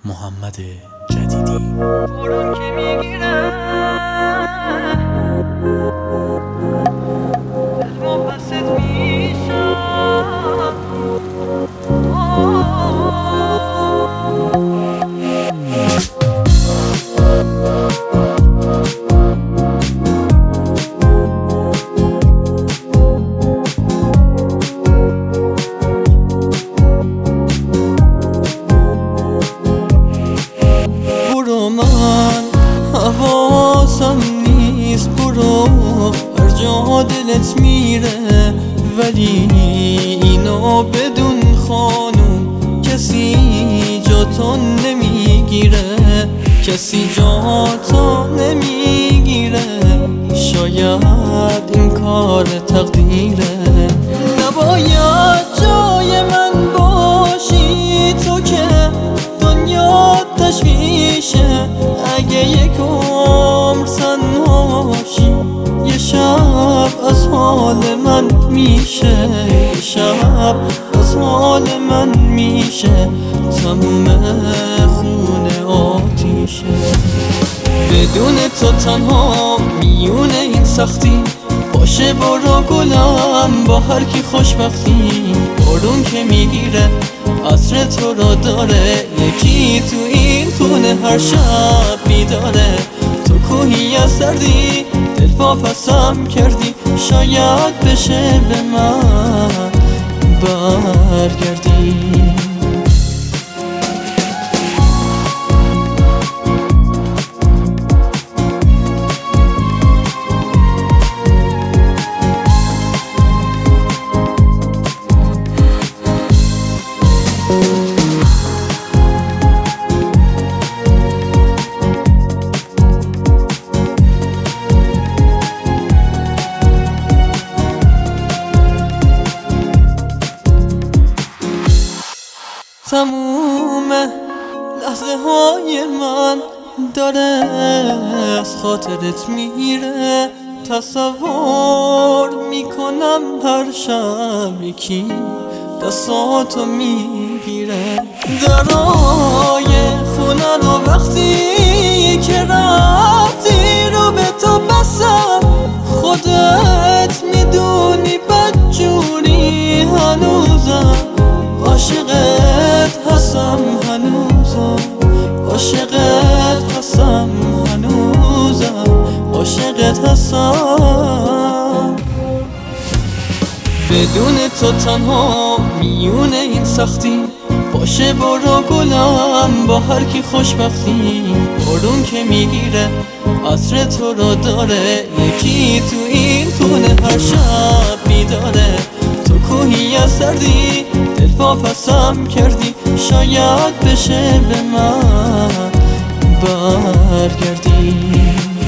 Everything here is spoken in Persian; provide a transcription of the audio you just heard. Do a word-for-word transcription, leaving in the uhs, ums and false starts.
محمد جدیدی. برون که میگیره دلمو پست میشم حواسم نیست، برو هر جا دلت میره، ولی اینو بدون خانوم کسی جاتو نمیگیره، کسی جاتو نمیگیره. شاید این کار تقدیره، نباید جای من باشی تو که دنیا تشویشه. اگه یک عمر تنهاشی یه شب از حال من میشه، یه شب از حال من میشه. تموم خونه آتیشه، بدون تو تنها میونه این سختی. باشه برو گلم با هر کی خوشبختی. بارون که میگیره عطر تو را داره، یکی تو این خونه هر شب بیداره. تو کوهی از سردی دل واپسم کردی، شاید بشه به من برگردی. تموم لحظه های من داره از خاطرت میره. تصور میکنم هر شب یکی دستاتو میگیره. درای خونه رو وقتی که رفتی رو به تو بستم، خودت میدونی بدجوری هنوزم عاشقت هستم، هنوزم عاشقت هستم، هنوزم عاشقت هستم. بدون تو تنها میونه این سختی. باشه برو گلم با هر کی خوشبختی. بارون که میگیره عطر تو را داره، یکی تو این خونه هر شب بیداره. تو کوهی از سردی دل واپسم کردی، شاید بشه به من برگردی.